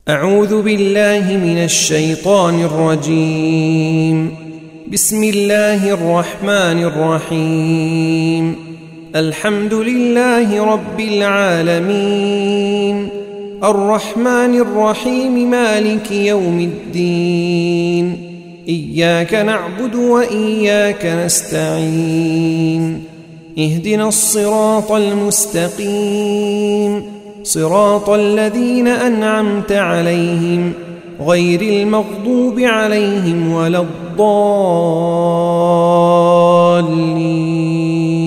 أعوذ بالله من الشيطان الرجيم. بسم الله الرحمن الرحيم. الحمد لله رب العالمين، الرحمن الرحيم، مالك يوم الدين. إياك نعبد وإياك نستعين. اهدنا الصراط المستقيم، صراط الذين أنعمت عليهم غير المغضوب عليهم ولا الضالين.